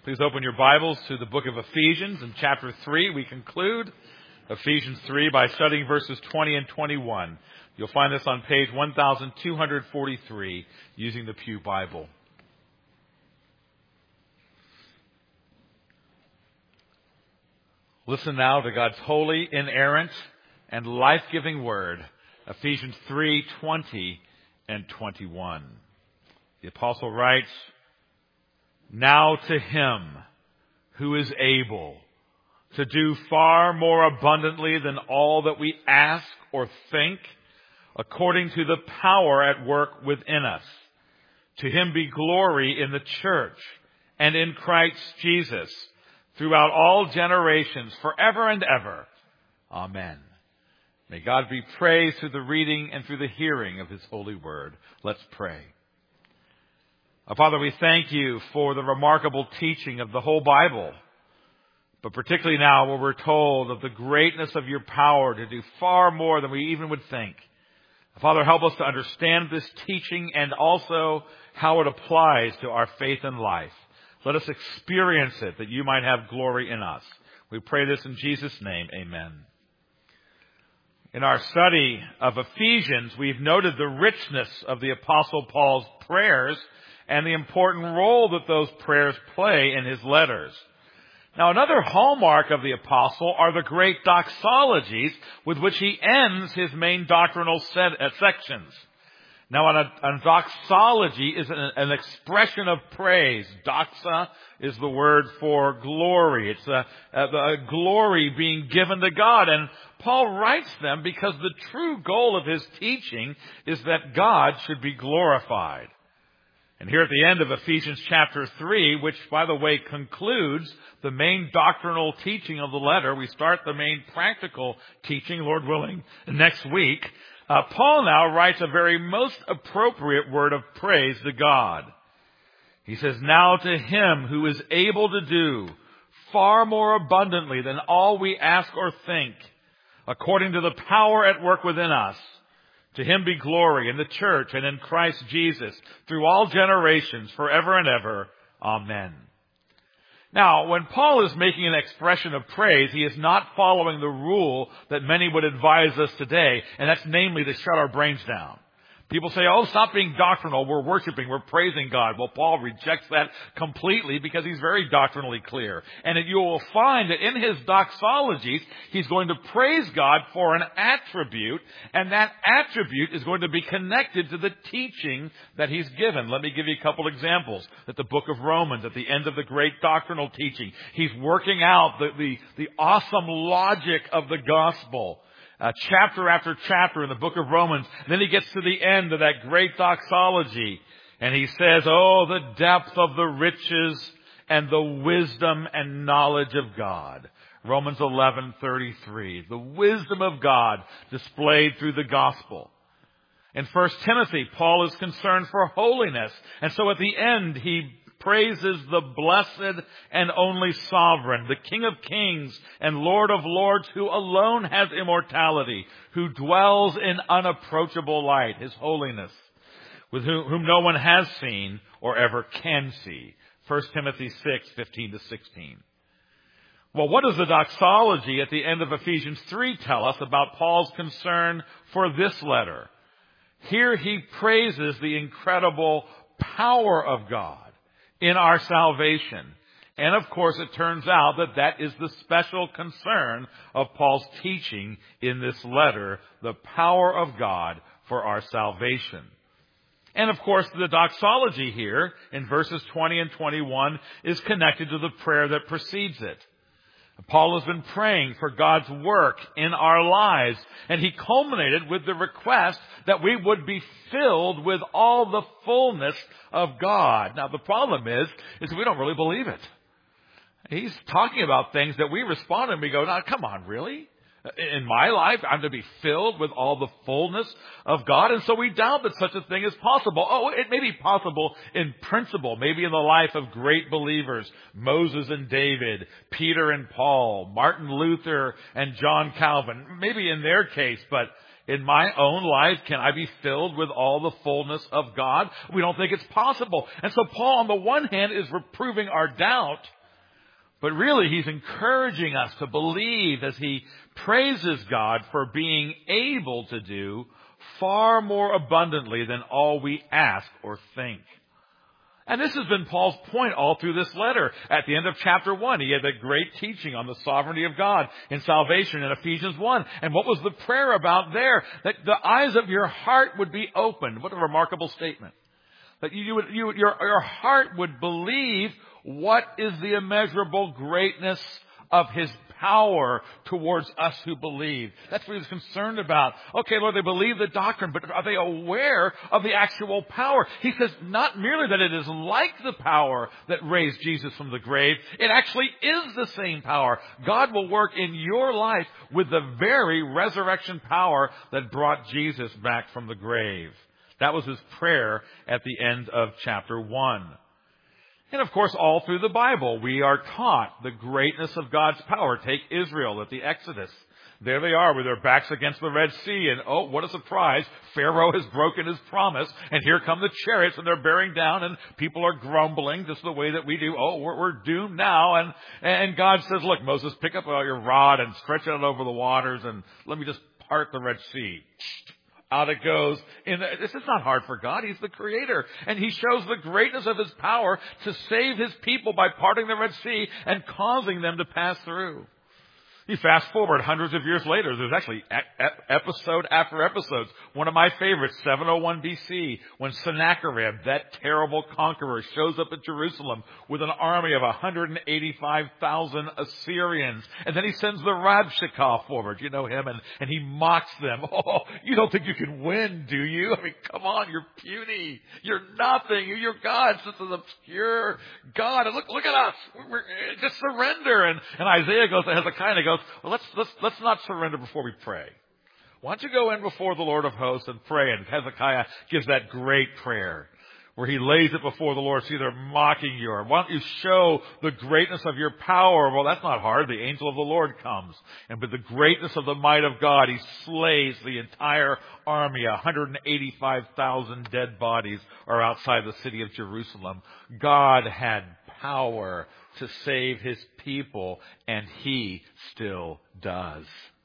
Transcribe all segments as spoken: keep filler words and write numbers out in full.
Please open your Bibles to the book of Ephesians. In chapter three, we conclude Ephesians three by studying verses twenty and twenty-one. You'll find this on page one thousand two hundred forty-three using the Pew Bible. Listen now to God's holy, inerrant, and life-giving word, Ephesians three, twenty and twenty-one. The apostle writes, "Now to him who is able to do far more abundantly than all that we ask or think, according to the power at work within us. To him be glory in the church and in Christ Jesus throughout all generations, forever and ever. Amen." May God be praised through the reading and through the hearing of his holy word. Let's pray. Our Father, we thank you for the remarkable teaching of the whole Bible, but particularly now where we're told of the greatness of your power to do far more than we even would think. Father, help us to understand this teaching and also how it applies to our faith and life. Let us experience it that you might have glory in us. We pray this in Jesus' name. Amen. In our study of Ephesians, we've noted the richness of the Apostle Paul's prayers and the important role that those prayers play in his letters. Now, another hallmark of the apostle are the great doxologies with which he ends his main doctrinal set, uh, sections. Now, a, a doxology is an, an expression of praise. Doxa is the word for glory. It's a, a, a glory being given to God. And Paul writes them because the true goal of his teaching is that God should be glorified. And here at the end of Ephesians chapter three, which, by the way, concludes the main doctrinal teaching of the letter, we start the main practical teaching, Lord willing, next week. Uh, Paul now writes a very most appropriate word of praise to God. He says, "Now to him who is able to do far more abundantly than all we ask or think, according to the power at work within us, to him be glory in the church and in Christ Jesus through all generations, forever and ever. Amen." Now, when Paul is making an expression of praise, he is not following the rule that many would advise us today, and that's namely to shut our brains down. People say, oh, stop being doctrinal. We're worshiping. We're praising God. Well, Paul rejects that completely because he's very doctrinally clear. And you will find that in his doxologies, he's going to praise God for an attribute, and that attribute is going to be connected to the teaching that he's given. Let me give you a couple examples. At the book of Romans, at the end of the great doctrinal teaching, he's working out the, the, the awesome logic of the gospel. Uh, chapter after chapter in the book of Romans. And then he gets to the end of that great doxology. And he says, oh, the depth of the riches and the wisdom and knowledge of God. Romans eleven thirty-three. The wisdom of God displayed through the gospel. In First Timothy, Paul is concerned for holiness. And so at the end, he praises the blessed and only sovereign, the King of kings and Lord of lords, who alone has immortality, who dwells in unapproachable light, his holiness, with whom, whom no one has seen or ever can see. First Timothy six, fifteen to sixteen. Well, what does the doxology at the end of Ephesians three tell us about Paul's concern for this letter? Here he praises the incredible power of God in our salvation. And of course, it turns out that that is the special concern of Paul's teaching in this letter, the power of God for our salvation. And of course, the doxology here in verses twenty and twenty-one is connected to the prayer that precedes it. Paul has been praying for God's work in our lives, and he culminated with the request that we would be filled with all the fullness of God. Now, the problem is, is we don't really believe it. He's talking about things that we respond and we go, now, come on, really? In my life, I'm to be filled with all the fullness of God. And so we doubt that such a thing is possible. Oh, it may be possible in principle, maybe in the life of great believers, Moses and David, Peter and Paul, Martin Luther and John Calvin, maybe in their case, but in my own life, can I be filled with all the fullness of God? We don't think it's possible. And so Paul, on the one hand, is reproving our doubt. But really, he's encouraging us to believe as he praises God for being able to do far more abundantly than all we ask or think. And this has been Paul's point all through this letter. At the end of chapter one, he had that great teaching on the sovereignty of God in salvation in Ephesians one. And what was the prayer about there? That the eyes of your heart would be opened. What a remarkable statement. That you would, you, your, your heart would believe what is the immeasurable greatness of his power towards us who believe. That's what he's concerned about. Okay, Lord, they believe the doctrine, but are they aware of the actual power? He says not merely that it is like the power that raised Jesus from the grave, it actually is the same power. God will work in your life with the very resurrection power that brought Jesus back from the grave. That was his prayer at the end of chapter one. And of course, all through the Bible, we are taught the greatness of God's power. Take Israel at the Exodus. There they are with their backs against the Red Sea. And oh, what a surprise. Pharaoh has broken his promise. And here come the chariots and they're bearing down and people are grumbling just the way that we do. Oh, we're, we're doomed now. And, and God says, look, Moses, pick up your rod and stretch it out over the waters and let me just part the Red Sea. Out it goes. In the, this is not hard for God. He's the creator. And he shows the greatness of his power to save his people by parting the Red Sea and causing them to pass through. You fast forward hundreds of years later, there's actually episode after episode. One of my favorites, seven oh one B C, when Sennacherib, that terrible conqueror, shows up at Jerusalem with an army of one hundred eighty-five thousand Assyrians. And then he sends the Rabshakeh forward. You know him, and, and he mocks them. Oh, you don't think you can win, do you? I mean, come on, you're puny. You're nothing. You're God's just an obscure God. And look, look at us. We're, we're, just surrender. And, and Isaiah goes to Hezekiah and goes, well, let's, let's, let's not surrender before we pray. Why don't you go in before the Lord of hosts and pray? And Hezekiah gives that great prayer where he lays it before the Lord. See, they're mocking you. Or why don't you show the greatness of your power? Well, that's not hard. The angel of the Lord comes. And with the greatness of the might of God, he slays the entire army. one hundred eighty-five thousand dead bodies are outside the city of Jerusalem. God had power to save his people, and he still does.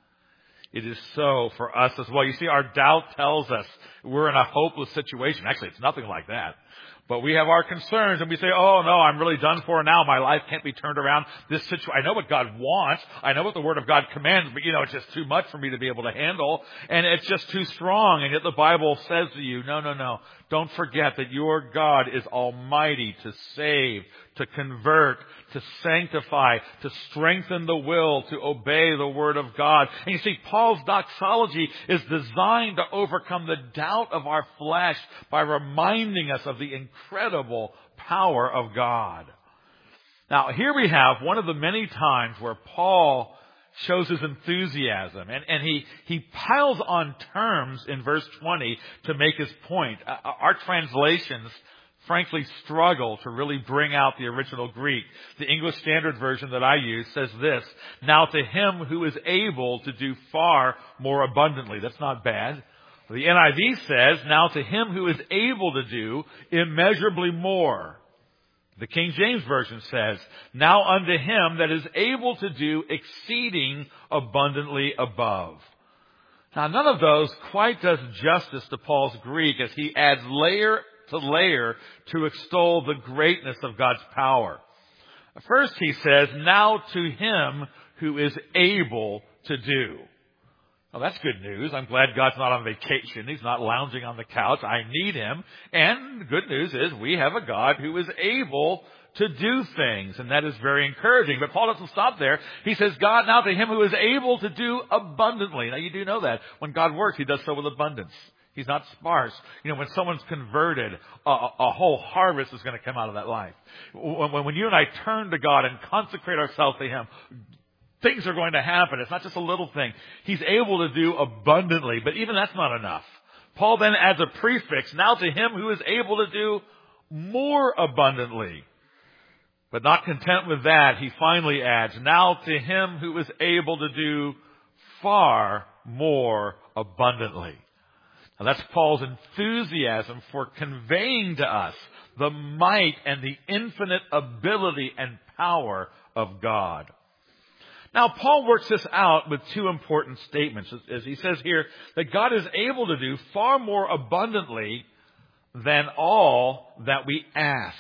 It is so for us as well. You see, our doubt tells us we're in a hopeless situation. Actually, it's nothing like that. But we have our concerns and we say, oh no, I'm really done for now. My life can't be turned around. This situation, I know what God wants. I know what the Word of God commands, but you know, it's just too much for me to be able to handle. And it's just too strong. And yet the Bible says to you, no, no, no. Don't forget that your God is almighty to save, to convert, to sanctify, to strengthen the will, to obey the Word of God. And you see, Paul's doxology is designed to overcome the doubt of our flesh by reminding us of the incredible power of God. Now, here we have one of the many times where Paul shows his enthusiasm, and, and he, he piles on terms in verse twenty to make his point. Uh, our translations frankly struggle to really bring out the original Greek. The English Standard Version that I use says this, now to him who is able to do far more abundantly. That's not bad. The N I V says, now to him who is able to do immeasurably more. The King James Version says, now unto him that is able to do exceeding abundantly above. Now none of those quite does justice to Paul's Greek as he adds layer to layer to extol the greatness of God's power. First he says, now to him who is able to do. Well, that's good news. I'm glad God's not on vacation. He's not lounging on the couch. I need him. And the good news is we have a God who is able to do things, and that is very encouraging. But Paul doesn't stop there. He says, God, now to him who is able to do abundantly. Now, you do know that. When God works, he does so with abundance. He's not sparse. You know, when someone's converted, a, a whole harvest is going to come out of that life. When, when you and I turn to God and consecrate ourselves to him, things are going to happen. It's not just a little thing. He's able to do abundantly, but even that's not enough. Paul then adds a prefix, now to him who is able to do more abundantly. But not content with that, he finally adds, now to him who is able to do far more abundantly. Now that's Paul's enthusiasm for conveying to us the might and the infinite ability and power of God. Now, Paul works this out with two important statements. As he says here, that God is able to do far more abundantly than all that we ask.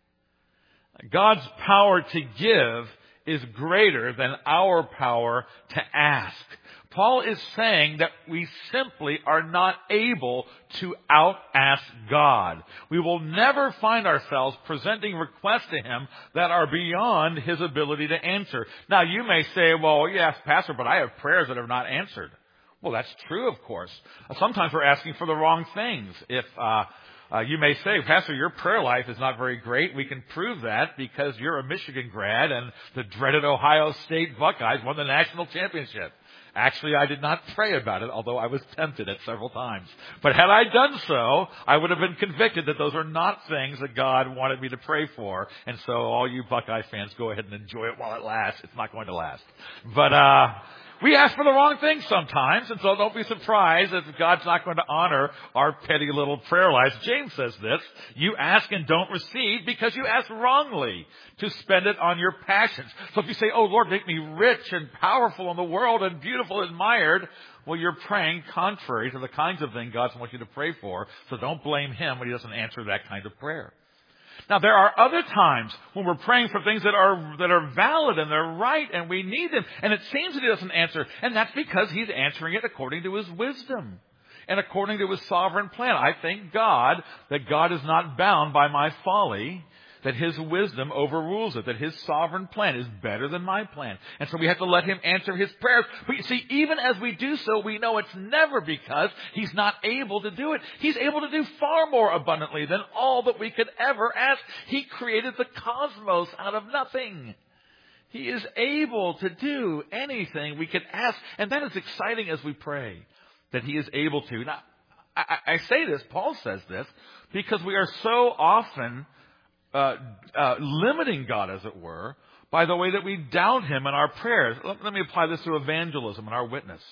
God's power to give is greater than our power to ask. Paul is saying that we simply are not able to out-ask God. We will never find ourselves presenting requests to Him that are beyond His ability to answer. Now, you may say, well, yes, Pastor, but I have prayers that are not answered. Well, that's true, of course. Sometimes we're asking for the wrong things. If uh, uh you may say, Pastor, your prayer life is not very great. We can prove that because you're a Michigan grad and the dreaded Ohio State Buckeyes won the national championship. Actually, I did not pray about it, although I was tempted at several times. But had I done so, I would have been convicted that those are not things that God wanted me to pray for. And so all you Buckeye fans, go ahead and enjoy it while it lasts. It's not going to last. But uh we ask for the wrong things sometimes, and so don't be surprised if God's not going to honor our petty little prayer lives. James says this, you ask and don't receive because you ask wrongly to spend it on your passions. So if you say, oh Lord, make me rich and powerful in the world and beautiful and admired, well, you're praying contrary to the kinds of things God wants you to pray for, so don't blame Him when He doesn't answer that kind of prayer. Now, there are other times when we're praying for things that are that are valid and they're right and we need them, and it seems that He doesn't answer, and that's because He's answering it according to His wisdom and according to His sovereign plan. I thank God that God is not bound by my folly, that His wisdom overrules it, that His sovereign plan is better than my plan. And so we have to let Him answer His prayers. But you see, even as we do so, we know it's never because He's not able to do it. He's able to do far more abundantly than all that we could ever ask. He created the cosmos out of nothing. He is able to do anything we could ask. And that is exciting as we pray, that He is able to. Now, I, I say this, Paul says this, because we are so often Uh, uh, limiting God, as it were, by the way that we doubt Him in our prayers. Let, let me apply this to evangelism and our witness.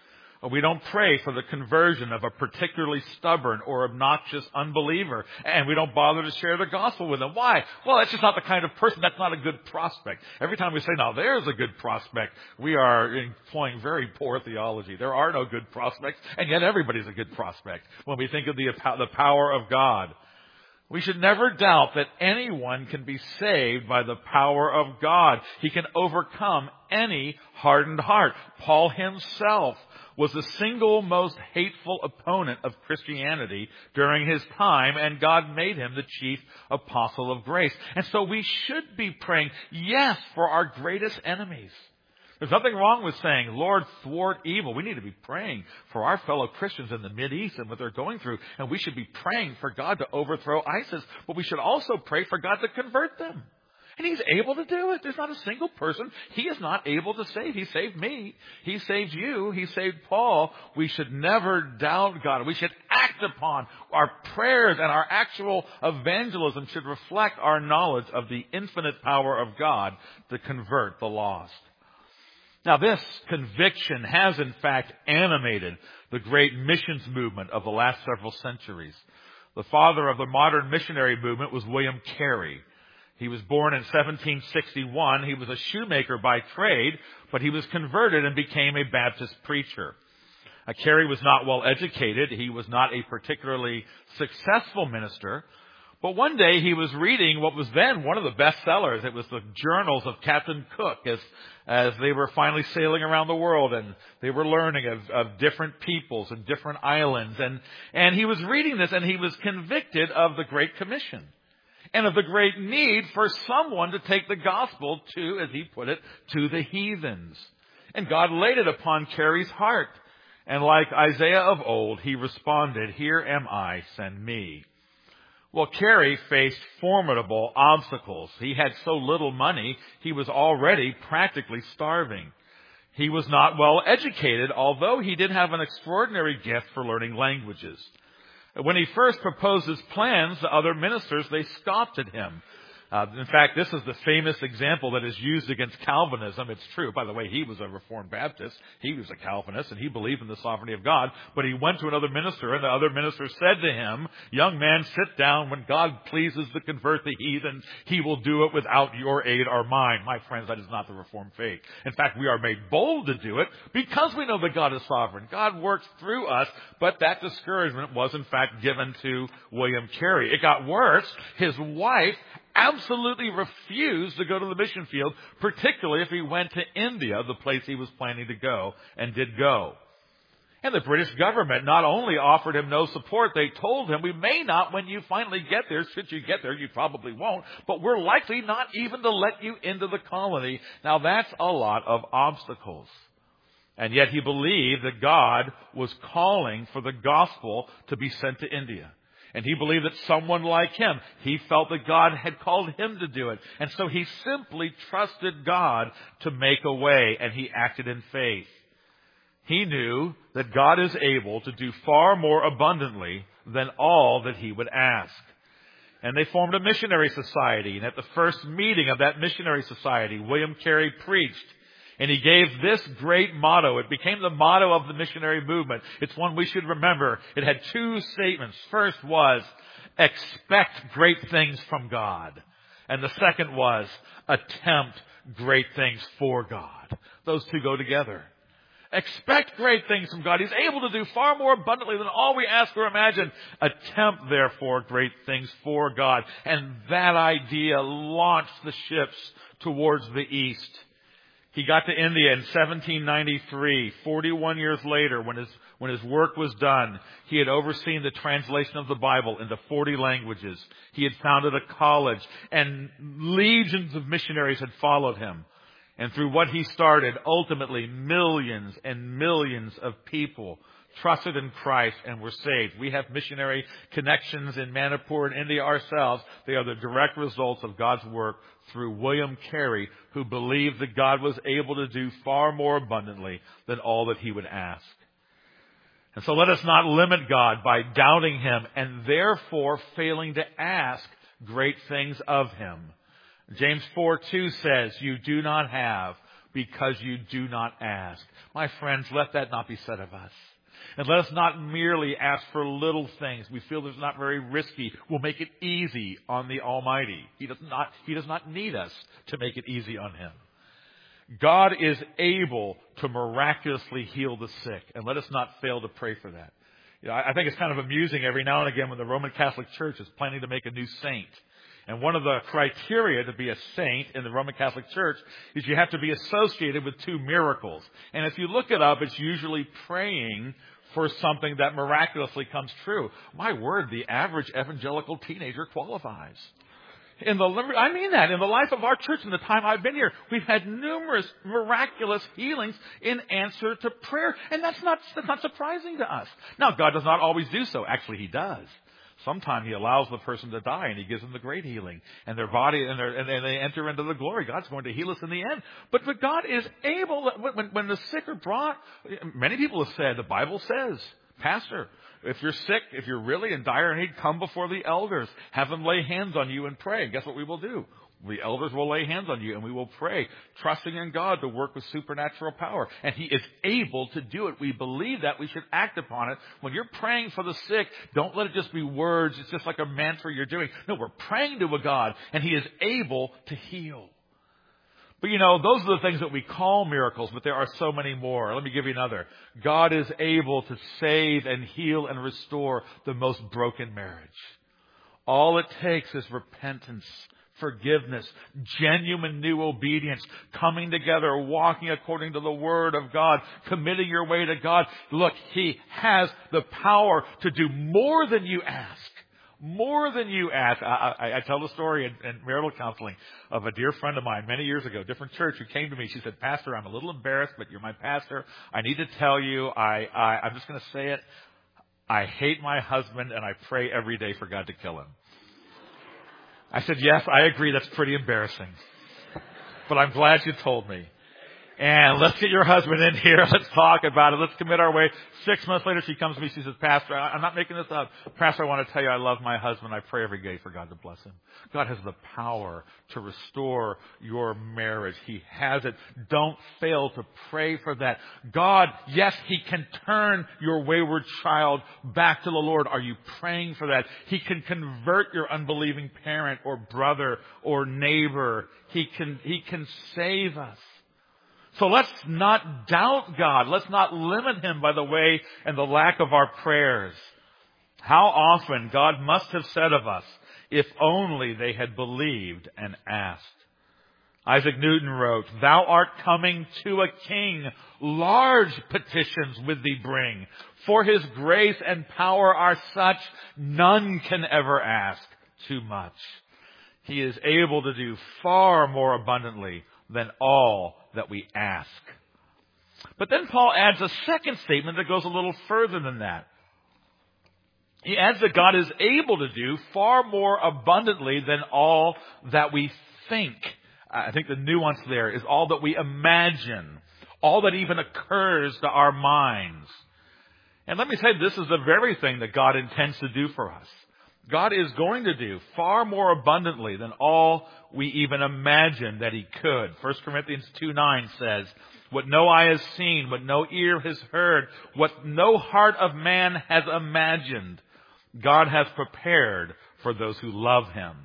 We don't pray for the conversion of a particularly stubborn or obnoxious unbeliever, and we don't bother to share the gospel with them. Why? Well, that's just not the kind of person. That's not a good prospect. Every time we say, now there's a good prospect, we are employing very poor theology. There are no good prospects, and yet everybody's a good prospect when we think of the, the power of God. We should never doubt that anyone can be saved by the power of God. He can overcome any hardened heart. Paul himself was the single most hateful opponent of Christianity during his time, and God made him the chief apostle of grace. And so we should be praying, yes, for our greatest enemies. There's nothing wrong with saying, Lord, thwart evil. We need to be praying for our fellow Christians in the Mideast and what they're going through. And we should be praying for God to overthrow ISIS. But we should also pray for God to convert them. And He's able to do it. There's not a single person He is not able to save. He saved me. He saved you. He saved Paul. We should never doubt God. We should act upon our prayers, and our actual evangelism should reflect our knowledge of the infinite power of God to convert the lost. Now, this conviction has, in fact, animated the great missions movement of the last several centuries. The father of the modern missionary movement was William Carey. He was born in seventeen sixty-one. He was a shoemaker by trade, but he was converted and became a Baptist preacher. Uh, Carey was not well educated. He was not a particularly successful minister. But one day he was reading what was then one of the bestsellers. It was the journals of Captain Cook as as they were finally sailing around the world, and they were learning of, of different peoples and different islands. And, and he was reading this, and he was convicted of the Great Commission and of the great need for someone to take the gospel to, as he put it, to the heathens. And God laid it upon Carey's heart. And like Isaiah of old, he responded, "Here am I, send me." Well, Carey faced formidable obstacles. He had so little money, he was already practically starving. He was not well educated, although he did have an extraordinary gift for learning languages. When he first proposed his plans, the other ministers, they scoffed at him. Uh, in fact, this is the famous example that is used against Calvinism. It's true. By the way, he was a Reformed Baptist. He was a Calvinist, and he believed in the sovereignty of God. But he went to another minister, and the other minister said to him, "Young man, sit down. When God pleases to convert the heathen, he will do it without your aid or mine." My friends, that is not the Reformed faith. In fact, we are made bold to do it because we know that God is sovereign. God works through us, but that discouragement was, in fact, given to William Carey. It got worse. His wife absolutely refused to go to the mission field, particularly if he went to India, the place he was planning to go, and did go. And the British government not only offered him no support, they told him, "We may not when you finally get there. Should you get there, you probably won't, but we're likely not even to let you into the colony." Now that's a lot of obstacles. And yet he believed that God was calling for the gospel to be sent to India. And he believed that someone like him, he felt that God had called him to do it. And so he simply trusted God to make a way, and he acted in faith. He knew that God is able to do far more abundantly than all that he would ask. And they formed a missionary society. And at the first meeting of that missionary society, William Carey preached. And he gave this great motto. It became the motto of the missionary movement. It's one we should remember. It had two statements. First was, expect great things from God. And the second was, attempt great things for God. Those two go together. Expect great things from God. He's able to do far more abundantly than all we ask or imagine. Attempt, therefore, great things for God. And that idea launched the ships towards the east. He got to India in seventeen ninety-three, forty-one years later, when his, when his work was done. He had overseen the translation of the Bible into forty languages. He had founded a college, and legions of missionaries had followed him. And through what he started, ultimately millions and millions of people trusted in Christ and were saved. We have missionary connections in Manipur and India ourselves. They are the direct results of God's work through William Carey, who believed that God was able to do far more abundantly than all that he would ask. And so let us not limit God by doubting him and therefore failing to ask great things of him. James four two says, "You do not have because you do not ask." My friends, let that not be said of us. And let us not merely ask for little things. We feel it's not very risky. We'll make it easy on the Almighty. He does not, he does not need us to make it easy on him. God is able to miraculously heal the sick. And let us not fail to pray for that. You know, I think it's kind of amusing every now and again when the Roman Catholic Church is planning to make a new saint. And one of the criteria to be a saint in the Roman Catholic Church is you have to be associated with two miracles. And if you look it up, it's usually praying for something that miraculously comes true. My word, the average evangelical teenager qualifies. In the, I mean that. In the life of our church in the time I've been here, we've had numerous miraculous healings in answer to prayer. And that's not, that's not surprising to us. Now, God does not always do so. Actually, he does. Sometimes he allows the person to die and he gives them the great healing. And their body, and, their, and they enter into the glory. God's going to heal us in the end. But, but God is able, when, when the sick are brought, many people have said, the Bible says, Pastor, if you're sick, if you're really in dire need, come before the elders. Have them lay hands on you and pray. And guess what we will do? The elders will lay hands on you and we will pray, trusting in God to work with supernatural power. And he is able to do it. We believe that. We should act upon it. When you're praying for the sick, don't let it just be words. It's just like a mantra you're doing. No, we're praying to a God and he is able to heal. But you know, those are the things that we call miracles, but there are so many more. Let me give you another. God is able to save and heal and restore the most broken marriage. All it takes is repentance, forgiveness, genuine new obedience, coming together, walking according to the Word of God, committing your way to God. Look, he has the power to do more than you ask. More than you ask. I, I, I tell the story in, in marital counseling of a dear friend of mine many years ago, different church, who came to me. She said, Pastor, I'm a little embarrassed, but you're my pastor. I need to tell you, I, I, I'm just going to say it. I hate my husband and I pray every day for God to kill him. I said, yes, I agree. That's pretty embarrassing. But I'm glad you told me. And let's get your husband in here. Let's talk about it. Let's commit our way. Six months later, she comes to me. She says, Pastor, I'm not making this up. Pastor, I want to tell you I love my husband. I pray every day for God to bless him. God has the power to restore your marriage. He has it. Don't fail to pray for that. God, yes, He can turn your wayward child back to the Lord. Are you praying for that? He can convert your unbelieving parent or brother or neighbor. He can, He can save us. So let's not doubt God. Let's not limit Him by the way and the lack of our prayers. How often God must have said of us, if only they had believed and asked. Isaac Newton wrote, Thou art coming to a king, large petitions with thee bring. For His grace and power are such, none can ever ask too much. He is able to do far more abundantly than all that we ask. But then Paul adds a second statement that goes a little further than that. He adds that God is able to do far more abundantly than all that we think. I think the nuance there is all that we imagine, all that even occurs to our minds. And let me say, this is the very thing that God intends to do for us. God is going to do far more abundantly than all we even imagine that He could. First Corinthians two nine says, What no eye has seen, what no ear has heard, what no heart of man has imagined, God has prepared for those who love Him.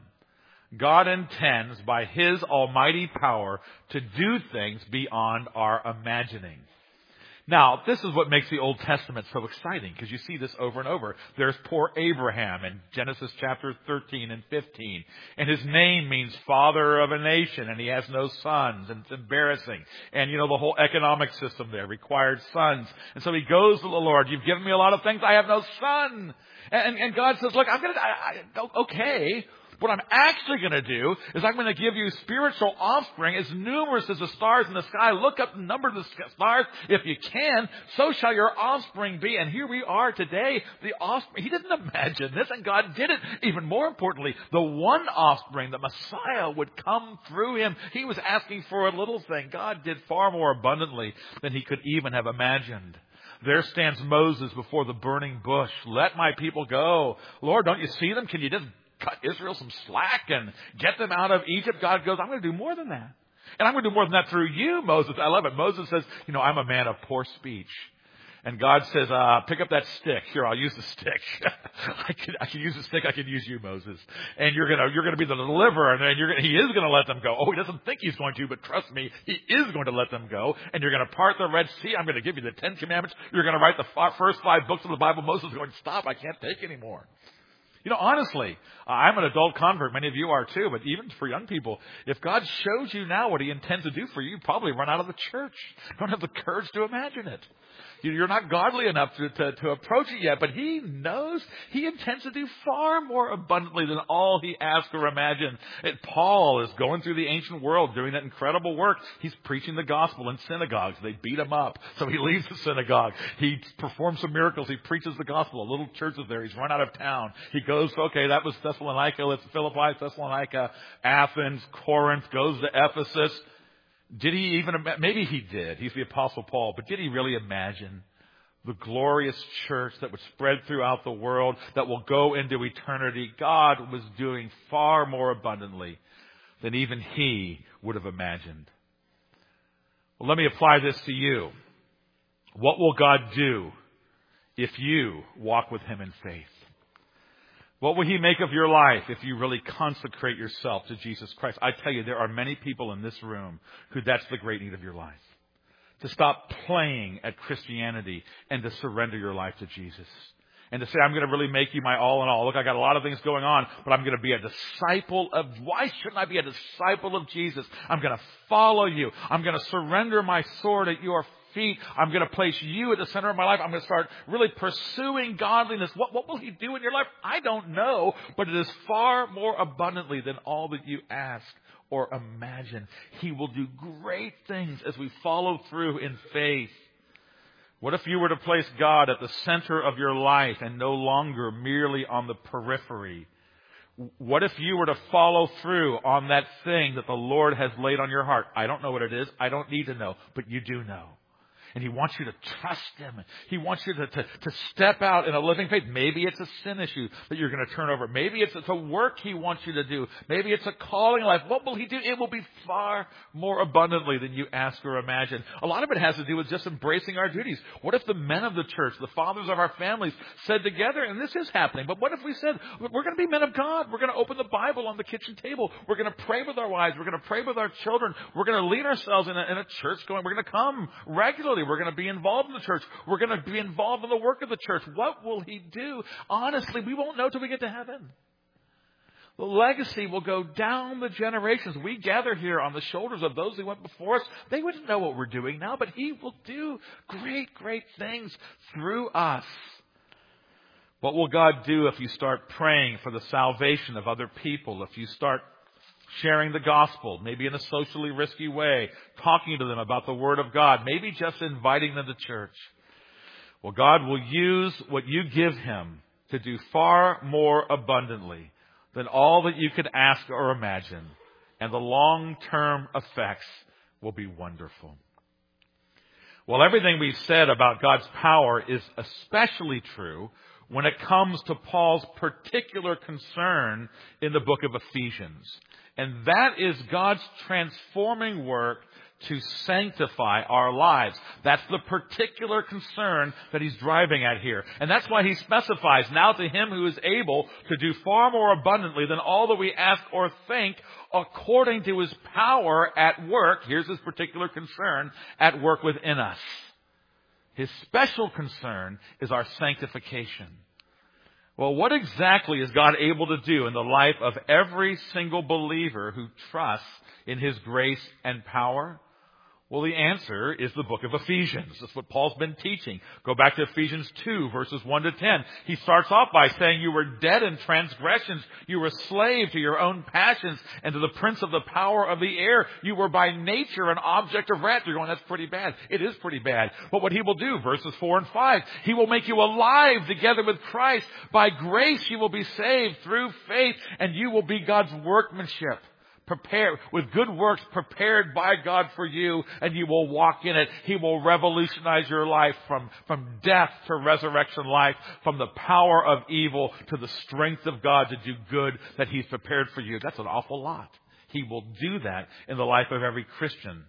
God intends by His almighty power to do things beyond our imagining. Now, this is what makes the Old Testament so exciting, because you see this over and over. There's poor Abraham in Genesis chapter thirteen and fifteen. And his name means father of a nation, and he has no sons, and it's embarrassing. And, you know, the whole economic system there required sons. And so he goes to the Lord, You've given me a lot of things, I have no son. And, and God says, look, I'm going to, okay. What I'm actually going to do is I'm going to give you spiritual offspring as numerous as the stars in the sky. Look up the number of the stars if you can. So shall your offspring be. And here we are today. The offspring. He didn't imagine this, and God did it. Even more importantly, the one offspring, the Messiah, would come through him. He was asking for a little thing. God did far more abundantly than he could even have imagined. There stands Moses before the burning bush. Let my people go. Lord, don't you see them? Can you just cut Israel some slack and get them out of Egypt? God goes, I'm going to do more than that. And I'm going to do more than that through you, Moses. I love it. Moses says, you know, I'm a man of poor speech. And God says, uh, pick up that stick. Here, I'll use the stick. I can, I can use the stick. I can use you, Moses. And you're going to, you're going to be the deliverer. And you're going to, he is going to let them go. Oh, he doesn't think he's going to, but trust me, he is going to let them go. And you're going to part the Red Sea. I'm going to give you the Ten Commandments. You're going to write the f- first five books of the Bible. Moses is going, stop. I can't take anymore. You know, honestly, uh, I'm an adult convert. Many of you are too. But even for young people, if God shows you now what he intends to do for you, you probably run out of the church. You don't have the courage to imagine it. You're not godly enough to, to, to approach it yet, but he knows he intends to do far more abundantly than all he asks or imagines. And Paul is going through the ancient world doing that incredible work. He's preaching the gospel in synagogues. They beat him up, so he leaves the synagogue. He performs some miracles. He preaches the gospel. A little church is there. He's run out of town. He goes, okay, that was Thessalonica. Let's Philippi, Thessalonica, Athens, Corinth, goes to Ephesus. Did he even, maybe he did. He's the Apostle Paul, but did he really imagine the glorious church that would spread throughout the world, that will go into eternity? God was doing far more abundantly than even he would have imagined. Well, let me apply this to you. What will God do if you walk with him in faith? What will he make of your life if you really consecrate yourself to Jesus Christ? I tell you, there are many people in this room who that's the great need of your life. To stop playing at Christianity and to surrender your life to Jesus. And to say, I'm going to really make you my all in all. Look, I got a lot of things going on, but I'm going to be a disciple of, why shouldn't I be a disciple of Jesus? I'm going to follow you. I'm going to surrender my sword at your feet. I'm going to place you at the center of my life. I'm going to start really pursuing godliness. What, what will he do in your life? I don't know, but it is far more abundantly than all that you ask or imagine. He will do great things as we follow through in faith. What if you were to place God at the center of your life and no longer merely on the periphery? What if you were to follow through on that thing that the Lord has laid on your heart? I don't know what it is. I don't need to know, but you do know. And He wants you to trust Him. He wants you to, to, to step out in a living faith. Maybe it's a sin issue that you're going to turn over. Maybe it's, it's a work He wants you to do. Maybe it's a calling life. What will He do? It will be far more abundantly than you ask or imagine. A lot of it has to do with just embracing our duties. What if the men of the church, the fathers of our families, said together, and this is happening, but what if we said, we're going to be men of God. We're going to open the Bible on the kitchen table. We're going to pray with our wives. We're going to pray with our children. We're going to lead ourselves in a, in a church going. We're going to come regularly. We're going to be involved in the church. We're going to be involved in the work of the church. What will He do? Honestly, we won't know till we get to heaven. The legacy will go down the generations. We gather here on the shoulders of those who went before us. They wouldn't know what we're doing now, but He will do great, great things through us. What will God do if you start praying for the salvation of other people? If you start sharing the gospel, maybe in a socially risky way, talking to them about the Word of God, maybe just inviting them to church. Well, God will use what you give Him to do far more abundantly than all that you could ask or imagine, and the long-term effects will be wonderful. Well, everything we've said about God's power is especially true when it comes to Paul's particular concern in the book of Ephesians. And that is God's transforming work to sanctify our lives. That's the particular concern that he's driving at here. And that's why he specifies, now to Him who is able to do far more abundantly than all that we ask or think, according to His power at work, here's his particular concern, at work within us. His special concern is our sanctification. Well, what exactly is God able to do in the life of every single believer who trusts in His grace and power? Well, the answer is the book of Ephesians. That's what Paul's been teaching. Go back to Ephesians two, verses one to ten. He starts off by saying, you were dead in transgressions. You were slave to your own passions and to the prince of the power of the air. You were by nature an object of wrath. You're going, that's pretty bad. It is pretty bad. But what He will do, verses four and five, He will make you alive together with Christ. By grace you will be saved through faith, and you will be God's workmanship. Prepared with good works prepared by God for you, and you will walk in it. He will revolutionize your life from, from death to resurrection life, from the power of evil to the strength of God to do good that He's prepared for you. That's an awful lot. He will do that in the life of every Christian.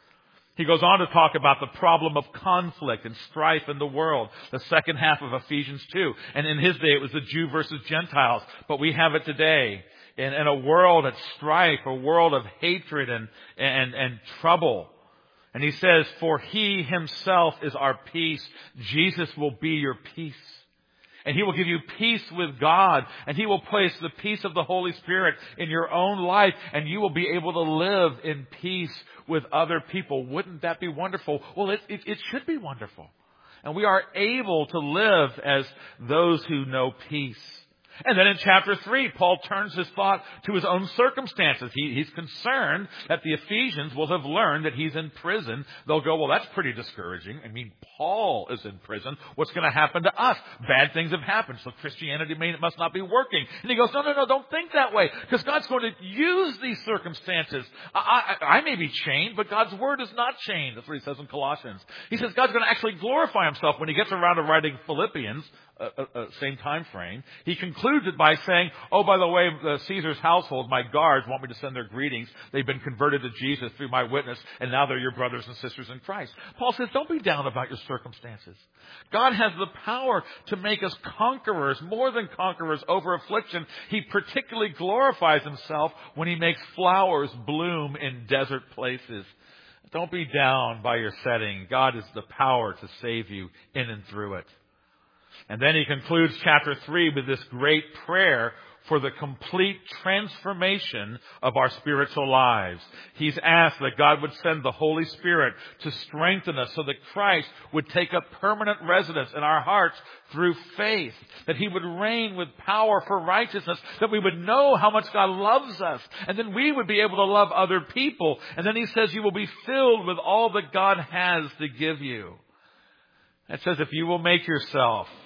He goes on to talk about the problem of conflict and strife in the world, the second half of Ephesians two. And in his day it was the Jew versus Gentiles, but we have it today. In, in a world of strife, a world of hatred and, and, and trouble. And he says, for He Himself is our peace. Jesus will be your peace. And He will give you peace with God. And He will place the peace of the Holy Spirit in your own life. And you will be able to live in peace with other people. Wouldn't that be wonderful? Well, it, it, it should be wonderful. And we are able to live as those who know peace. And then in chapter three, Paul turns his thought to his own circumstances. He, he's concerned that the Ephesians will have learned that he's in prison. They'll go, well, that's pretty discouraging. I mean, Paul is in prison. What's going to happen to us? Bad things have happened, so Christianity may, must not be working. And he goes, no, no, no, don't think that way, because God's going to use these circumstances. I, I, I may be chained, but God's word is not chained. That's what he says in Colossians. He says God's going to actually glorify Himself when he gets around to writing Philippians. Uh, uh, same time frame. He concludes it by saying, oh, by the way, uh, Caesar's household, my guards want me to send their greetings. They've been converted to Jesus through my witness, and now they're your brothers and sisters in Christ. Paul says, don't be down about your circumstances. God has the power to make us conquerors, more than conquerors over affliction. He particularly glorifies Himself when He makes flowers bloom in desert places. Don't be down by your setting. God has the power to save you in and through it. And then he concludes chapter three with this great prayer for the complete transformation of our spiritual lives. He's asked that God would send the Holy Spirit to strengthen us so that Christ would take up permanent residence in our hearts through faith, that He would reign with power for righteousness, that we would know how much God loves us, and then we would be able to love other people. And then he says you will be filled with all that God has to give you. It says if you will make yourself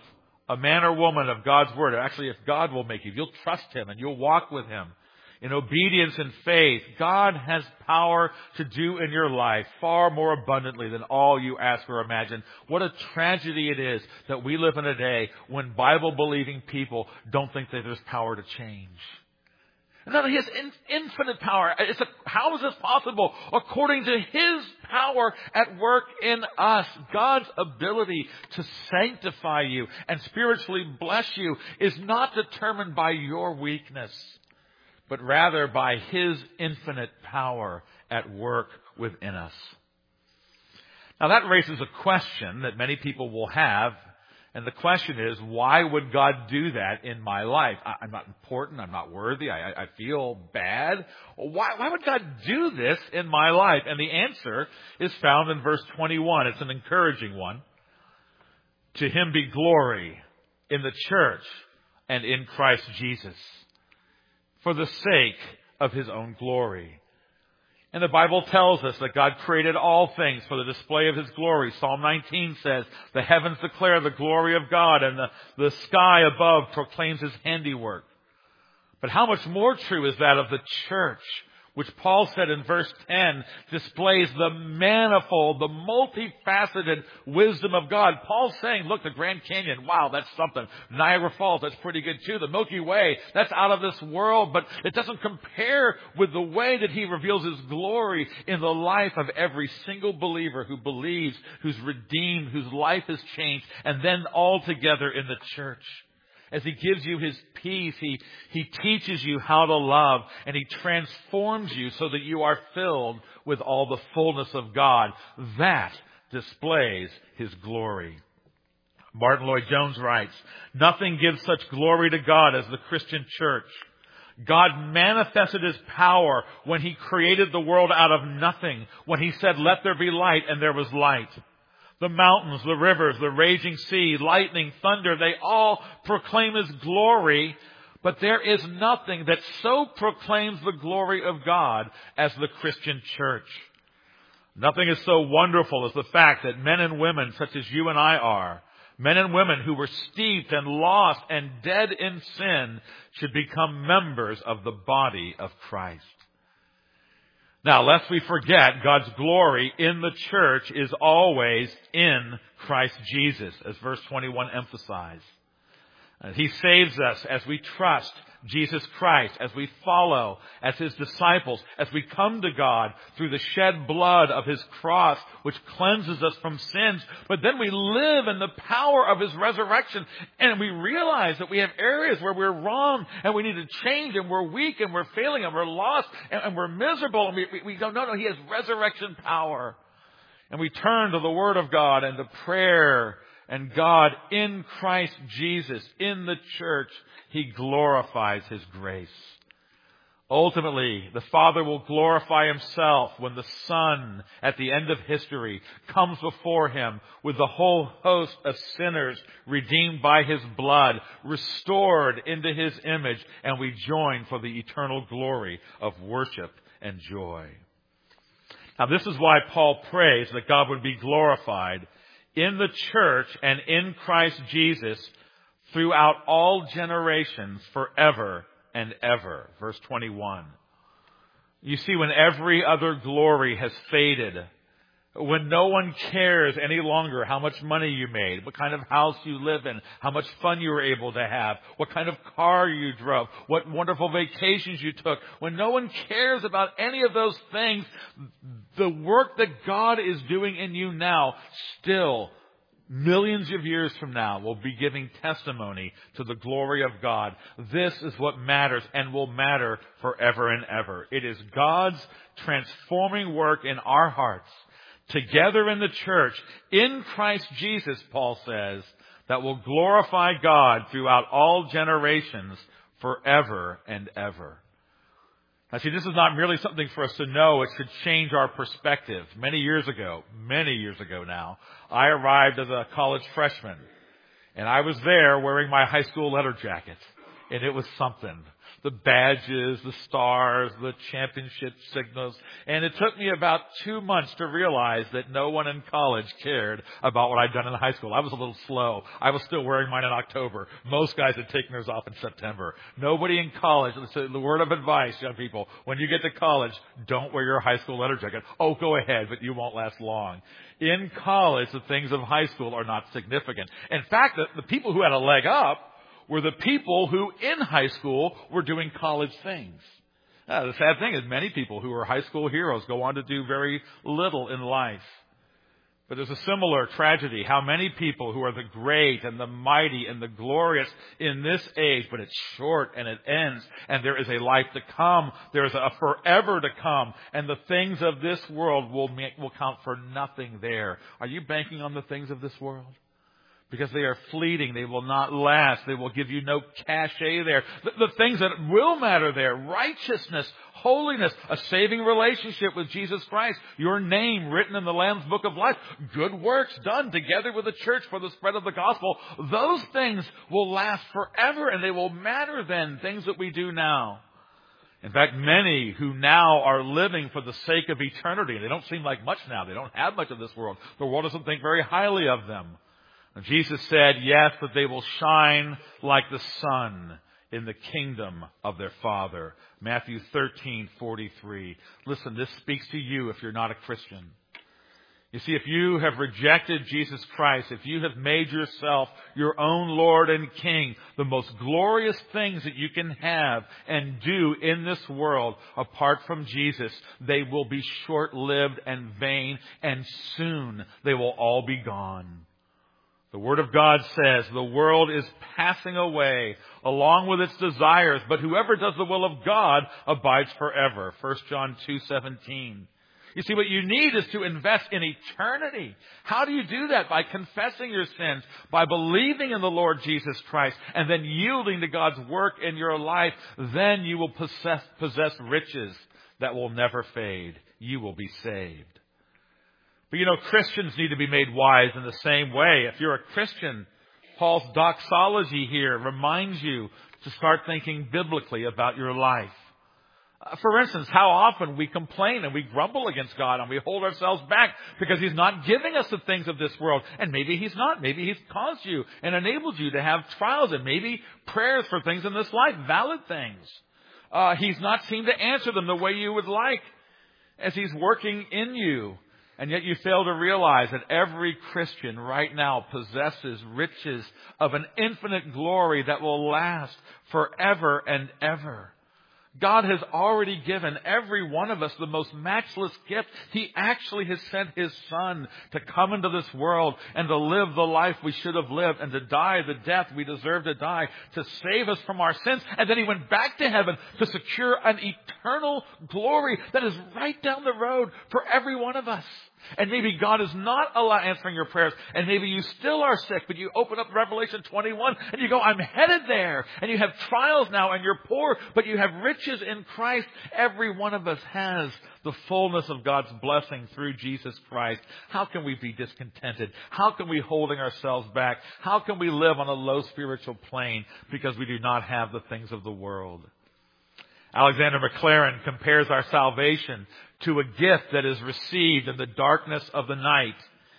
a man or woman of God's Word, actually if God will make you, if you'll trust Him and you'll walk with Him in obedience and faith, God has power to do in your life far more abundantly than all you ask or imagine. What a tragedy it is that we live in a day when Bible-believing people don't think that there's power to change. No, He has in, infinite power. It's a, how is this possible? According to His power at work in us. God's ability to sanctify you and spiritually bless you is not determined by your weakness, but rather by His infinite power at work within us. Now that raises a question that many people will have. And the question is, why would God do that in my life? I'm not important. I'm not worthy. I, I feel bad. Why, why would God do this in my life? And the answer is found in verse twenty-one. It's an encouraging one. To Him be glory in the church and in Christ Jesus, for the sake of His own glory. And the Bible tells us that God created all things for the display of His glory. Psalm nineteen says, the heavens declare the glory of God, and the, the sky above proclaims His handiwork. But how much more true is that of the church, which Paul said in verse ten displays the manifold, the multifaceted wisdom of God. Paul's saying, look, the Grand Canyon, wow, that's something. Niagara Falls, that's pretty good too. The Milky Way, that's out of this world, but it doesn't compare with the way that He reveals His glory in the life of every single believer who believes, who's redeemed, whose life has changed, and then all together in the church. As He gives you His peace, He, He teaches you how to love, and He transforms you so that you are filled with all the fullness of God. That displays His glory. Martin Lloyd-Jones writes, nothing gives such glory to God as the Christian church. God manifested His power when He created the world out of nothing, when He said, let there be light, and there was light. The mountains, the rivers, the raging sea, lightning, thunder, they all proclaim His glory. But there is nothing that so proclaims the glory of God as the Christian church. Nothing is so wonderful as the fact that men and women such as you and I are, men and women who were steeped and lost and dead in sin, should become members of the body of Christ. Now, lest we forget, God's glory in the church is always in Christ Jesus, as verse twenty-one emphasizes. He saves us as we trust Jesus Christ, as we follow as His disciples, as we come to God through the shed blood of His cross, which cleanses us from sins. But then we live in the power of His resurrection, and we realize that we have areas where we're wrong, and we need to change, and we're weak, and we're failing, and we're lost, and, and we're miserable, and we, we, we go, no, no, He has resurrection power. And we turn to the Word of God and to prayer. And God, in Christ Jesus, in the church, He glorifies His grace. Ultimately, the Father will glorify Himself when the Son, at the end of history, comes before Him with the whole host of sinners redeemed by His blood, restored into His image, and we join for the eternal glory of worship and joy. Now, this is why Paul prays that God would be glorified in the church and in Christ Jesus throughout all generations forever and ever. Verse twenty-one. You see, when every other glory has faded, when no one cares any longer how much money you made, what kind of house you live in, how much fun you were able to have, what kind of car you drove, what wonderful vacations you took, when no one cares about any of those things, the work that God is doing in you now still, millions of years from now, will be giving testimony to the glory of God. This is what matters and will matter forever and ever. It is God's transforming work in our hearts, together in the church, in Christ Jesus, Paul says, that will glorify God throughout all generations forever and ever. Now see, this is not merely something for us to know. It should change our perspective. Many years ago, many years ago now, I arrived as a college freshman. And I was there wearing my high school letter jacket. And it was something. the badges, the stars, the championship signals. And it took me about two months to realize that no one in college cared about what I'd done in high school. I was a little slow. I was still wearing mine in October. Most guys had taken theirs off in September. Nobody in college, so the word of advice, young people, when you get to college, don't wear your high school letter jacket. Oh, go ahead, but you won't last long. In college, the things of high school are not significant. In fact, the, the people who had a leg up were the people who in high school were doing college things. Uh, the sad thing is many people who are high school heroes go on to do very little in life. But there's a similar tragedy. How many people who are the great and the mighty and the glorious in this age, but it's short and it ends, and there is a life to come. There is a forever to come, and the things of this world will make, will count for nothing there. Are you banking on the things of this world? Because they are fleeting. They will not last. They will give you no cachet there. The, the things that will matter there, righteousness, holiness, a saving relationship with Jesus Christ, your name written in the Lamb's Book of Life, good works done together with the church for the spread of the gospel, those things will last forever and they will matter then, things that we do now. In fact, many who now are living for the sake of eternity, they don't seem like much now. They don't have much of this world. The world doesn't think very highly of them. And Jesus said, yes, that they will shine like the sun in the kingdom of their Father. Matthew thirteen forty-three. Listen, this speaks to you if you're not a Christian. You see, if you have rejected Jesus Christ, if you have made yourself your own Lord and King, the most glorious things that you can have and do in this world apart from Jesus, they will be short-lived and vain, and soon they will all be gone. The Word of God says the world is passing away along with its desires, but whoever does the will of God abides forever. First John two seventeen. You see, what you need is to invest in eternity. How do you do that? By confessing your sins, by believing in the Lord Jesus Christ, and then yielding to God's work in your life. Then you will possess, possess riches that will never fade. You will be saved. But you know, Christians need to be made wise in the same way. If you're a Christian, Paul's doxology here reminds you to start thinking biblically about your life. Uh, for instance, how often we complain and we grumble against God and we hold ourselves back because He's not giving us the things of this world. And maybe He's not. Maybe He's caused you and enabled you to have trials and maybe prayers for things in this life, valid things. Uh, he's not seemed to answer them the way you would like as He's working in you. And yet you fail to realize that every Christian right now possesses riches of an infinite glory that will last forever and ever. God has already given every one of us the most matchless gift. He actually has sent His Son to come into this world and to live the life we should have lived and to die the death we deserve to die, to save us from our sins. And then He went back to heaven to secure an eternal glory that is right down the road for every one of us. And maybe God is not answering your prayers, and maybe you still are sick, but you open up Revelation twenty-one and you go, I'm headed there. And you have trials now and you're poor, but you have riches in Christ. Every one of us has the fullness of God's blessing through Jesus Christ. How can we be discontented? How can we holding ourselves back? How can we live on a low spiritual plane because we do not have the things of the world? Alexander Maclaren compares our salvation to a gift that is received in the darkness of the night.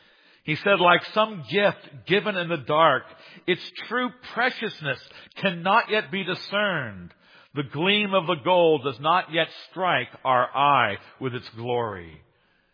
He said, like some gift given in the dark, its true preciousness cannot yet be discerned. The gleam of the gold does not yet strike our eye with its glory.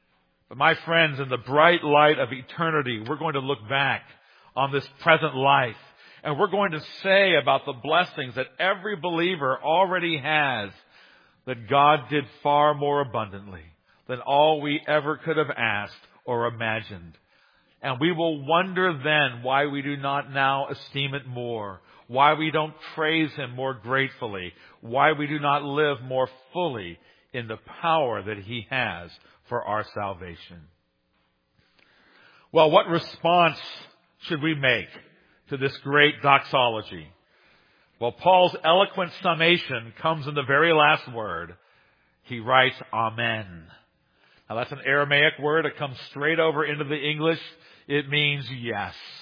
But my friends, in the bright light of eternity, we're going to look back on this present life. And we're going to say about the blessings that every believer already has, that God did far more abundantly than all we ever could have asked or imagined. And we will wonder then why we do not now esteem it more, why we don't praise Him more gratefully, why we do not live more fully in the power that He has for our salvation. Well, what response should we make to this great doxology? Well, Paul's eloquent summation comes in the very last word. He writes, Amen. Now that's an Aramaic word. It comes straight over into the English. It means yes.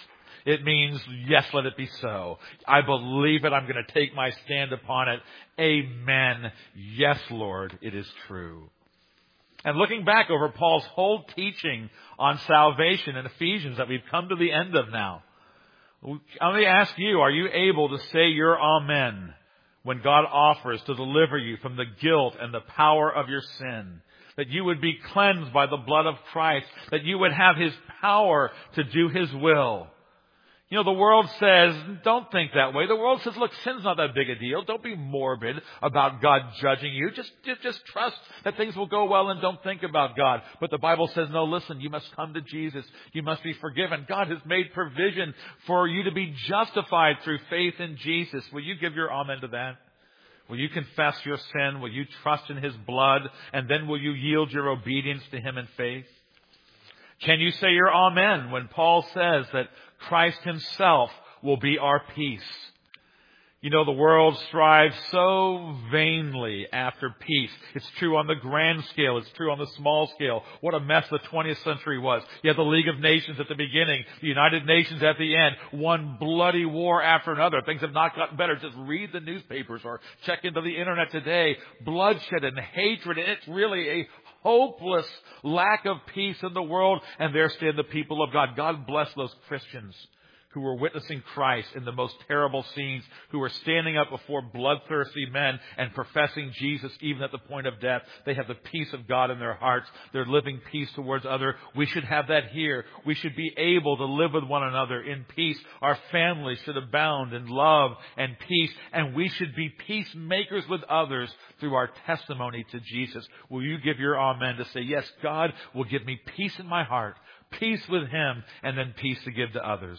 It means, yes, let it be so. I believe it. I'm going to take my stand upon it. Amen. Yes, Lord, it is true. And looking back over Paul's whole teaching on salvation in Ephesians that we've come to the end of now, let me ask you, are you able to say your amen when God offers to deliver you from the guilt and the power of your sin? That you would be cleansed by the blood of Christ, that you would have His power to do His will. You know, the world says, don't think that way. The world says, look, sin's not that big a deal. Don't be morbid about God judging you. Just, just, just trust that things will go well and don't think about God. But the Bible says, no, listen, you must come to Jesus. You must be forgiven. God has made provision for you to be justified through faith in Jesus. Will you give your amen to that? Will you confess your sin? Will you trust in His blood? And then will you yield your obedience to Him in faith? Can you say your amen when Paul says that Christ Himself will be our peace? You know, the world strives so vainly after peace. It's true on the grand scale. It's true on the small scale. What a mess the twentieth century was. You had the League of Nations at the beginning, the United Nations at the end, one bloody war after another. Things have not gotten better. Just read the newspapers or check into the internet today. Bloodshed and hatred. And it's really a hopeless lack of peace in the world. And there stand the people of God. God bless those Christians who were witnessing Christ in the most terrible scenes, who were standing up before bloodthirsty men and professing Jesus even at the point of death. They have the peace of God in their hearts. They're living peace towards others. We should have that here. We should be able to live with one another in peace. Our families should abound in love and peace, and we should be peacemakers with others through our testimony to Jesus. Will you give your amen to say, yes, God will give me peace in my heart, peace with Him, and then peace to give to others?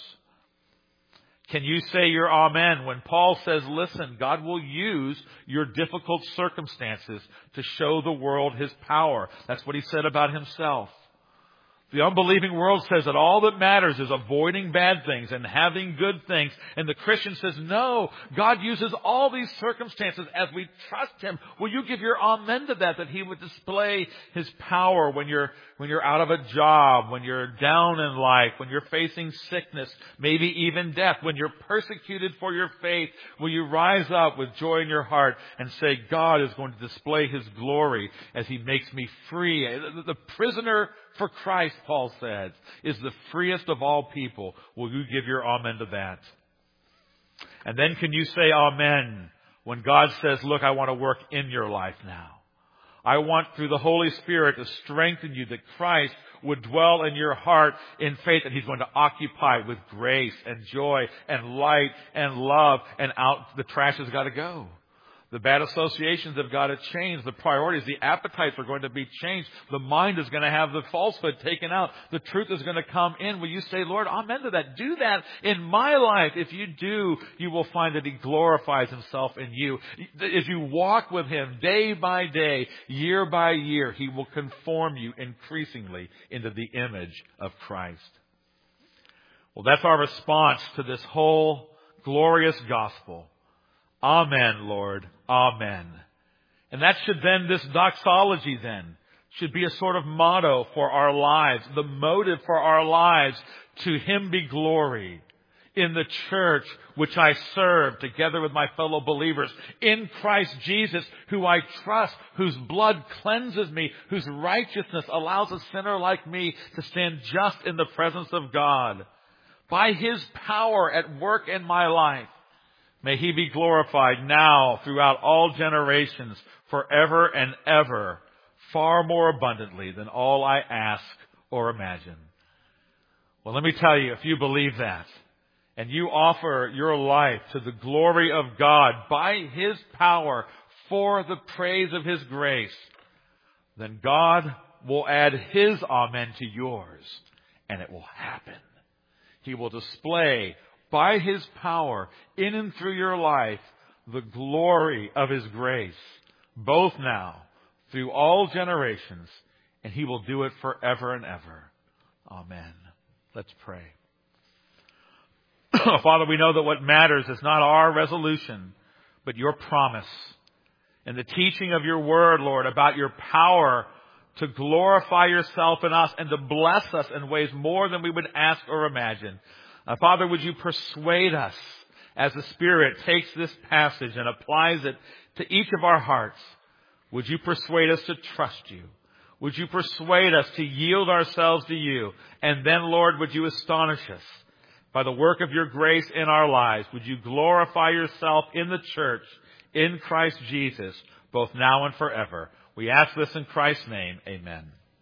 Can you say your amen when Paul says, listen, God will use your difficult circumstances to show the world His power? That's what He said about Himself. The unbelieving world says that all that matters is avoiding bad things and having good things. And the Christian says, no, God uses all these circumstances as we trust Him. Will you give your amen to that, that He would display His power when you're, when you're out of a job, when you're down in life, when you're facing sickness, maybe even death, when you're persecuted for your faith? Will you rise up with joy in your heart and say, God is going to display His glory as He makes me free? The prisoner for Christ, Paul says, is the freest of all people. Will you give your amen to that? And then can you say amen when God says, look, I want to work in your life now. I want through the Holy Spirit to strengthen you, that Christ would dwell in your heart in faith, and He's going to occupy with grace and joy and light and love, and out the trash has got to go. The bad associations have got to change. The priorities, the appetites are going to be changed. The mind is going to have the falsehood taken out. The truth is going to come in. Will you say, Lord, amen to that? Do that in my life. If you do, you will find that He glorifies Himself in you. As you walk with Him day by day, year by year, He will conform you increasingly into the image of Christ. Well, that's our response to this whole glorious gospel. Amen, Lord. Amen. And that should then, this doxology then, should be a sort of motto for our lives, the motive for our lives. To Him be glory in the church which I serve together with my fellow believers, in Christ Jesus, who I trust, whose blood cleanses me, whose righteousness allows a sinner like me to stand just in the presence of God. By His power at work in my life, may He be glorified now throughout all generations, forever and ever, far more abundantly than all I ask or imagine. Well, let me tell you, if you believe that, and you offer your life to the glory of God by His power for the praise of His grace, then God will add His amen to yours, and it will happen. He will display by His power, in and through your life, the glory of His grace, both now, through all generations, and He will do it forever and ever. Amen. Let's pray. Father, we know that what matters is not our resolution, but your promise. And the teaching of your word, Lord, about your power to glorify yourself in us and to bless us in ways more than we would ask or imagine. Uh, Father, would you persuade us as the Spirit takes this passage and applies it to each of our hearts? Would you persuade us to trust you? Would you persuade us to yield ourselves to you? And then, Lord, would you astonish us by the work of your grace in our lives? Would you glorify yourself in the church, in Christ Jesus, both now and forever? We ask this in Christ's name. Amen.